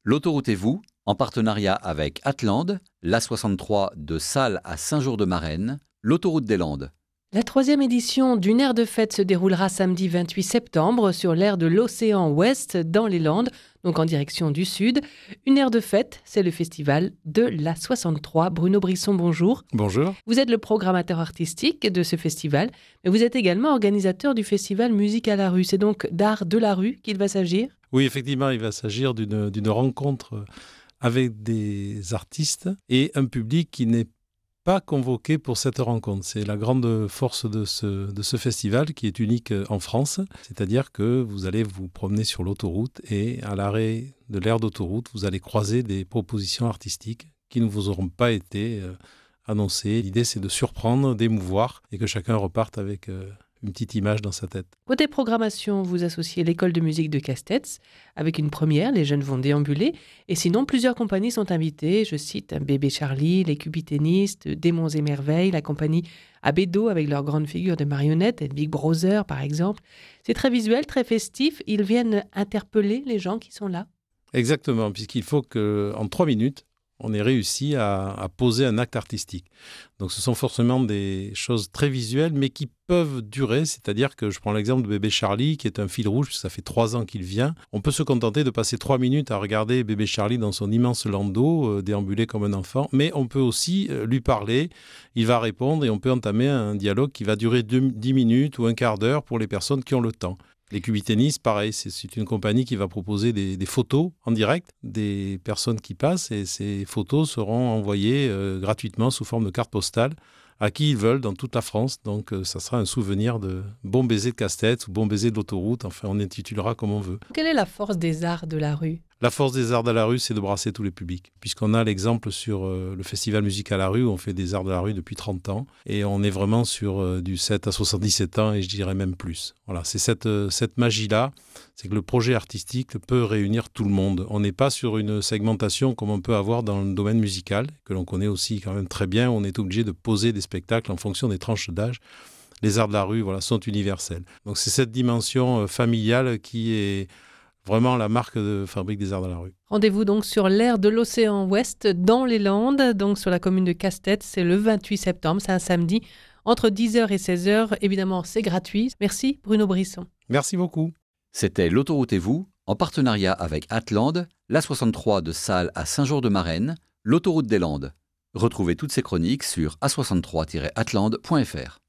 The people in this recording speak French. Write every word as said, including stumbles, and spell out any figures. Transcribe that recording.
L'autoroute et vous, en partenariat avec Atlande, l'A soixante-trois de Salles à Saint-Jour-de-Marennes, l'autoroute des Landes. La troisième édition d'une aire de fête se déroulera samedi vingt-huit septembre sur l'aire de l'Océan Ouest dans les Landes, donc en direction du sud. Une aire de fête, c'est le festival de l'A soixante-trois. Bruno Brisson, bonjour. Bonjour. Vous êtes le programmateur artistique de ce festival, mais vous êtes également organisateur du festival Musique à la rue. C'est donc d'art de la rue qu'il va s'agir ? Oui, effectivement, il va s'agir d'une, d'une rencontre avec des artistes et un public qui n'est pas convoqué pour cette rencontre. C'est la grande force de ce, de ce festival qui est unique en France. C'est-à-dire que vous allez vous promener sur l'autoroute et à l'arrêt de l'aire d'autoroute, vous allez croiser des propositions artistiques qui ne vous auront pas été euh, annoncées. L'idée, c'est de surprendre, d'émouvoir et que chacun reparte avec euh, une petite image dans sa tête. Côté programmation, vous associez l'école de musique de Castets avec une première, les jeunes vont déambuler. Et sinon, plusieurs compagnies sont invitées. Je cite Bébé Charlie, les Cubiténistes, Démons et Merveilles, la compagnie Abédo avec leur grande figure de marionnette, et Big Brother par exemple. C'est très visuel, très festif. Ils viennent interpeller les gens qui sont là. Exactement, puisqu'il faut qu'en trois minutes, on ait réussi à, à poser un acte artistique. Donc ce sont forcément des choses très visuelles, mais qui peuvent durer. C'est-à-dire que je prends l'exemple de Bébé Charlie, qui est un fil rouge, ça fait trois ans qu'il vient. On peut se contenter de passer trois minutes à regarder Bébé Charlie dans son immense landau, euh, déambuler comme un enfant, mais on peut aussi euh, lui parler, il va répondre et on peut entamer un dialogue qui va durer deux, dix minutes ou un quart d'heure pour les personnes qui ont le temps. Les Cubiténistes, pareil, c'est, c'est une compagnie qui va proposer des, des photos en direct des personnes qui passent et ces photos seront envoyées euh, gratuitement sous forme de carte postale à qui ils veulent dans toute la France. Donc euh, ça sera un souvenir de bon baiser de casse-tête ou bon baiser de l'autoroute. Enfin, on intitulera comme on veut. Quelle est la force des arts de la rue ? La force des arts de la rue, c'est de brasser tous les publics. Puisqu'on a l'exemple sur euh, le festival Musique à la rue, où on fait des arts de la rue depuis trente ans. Et on est vraiment sur euh, du sept à soixante-dix-sept ans, et je dirais même plus. Voilà, c'est cette, euh, cette magie-là, c'est que le projet artistique peut réunir tout le monde. On n'est pas sur une segmentation comme on peut avoir dans le domaine musical, que l'on connaît aussi quand même très bien. On est obligé de poser des spectacles en fonction des tranches d'âge. Les arts de la rue, voilà, sont universels. Donc c'est cette dimension euh, familiale qui est vraiment la marque de fabrique des arts de la rue. Rendez-vous donc sur l'aire de l'Océan Ouest dans les Landes, donc sur la commune de Castets. C'est le vingt-huit septembre, c'est un samedi, entre dix heures et seize heures. Évidemment, c'est gratuit. Merci Bruno Brisson. Merci beaucoup. C'était l'autoroute et vous, en partenariat avec Atlande, l'A soixante-trois de Salles à Saint-Jour-de-Marennes, l'autoroute des Landes. Retrouvez toutes ces chroniques sur a soixante-trois tiret atlande point f r.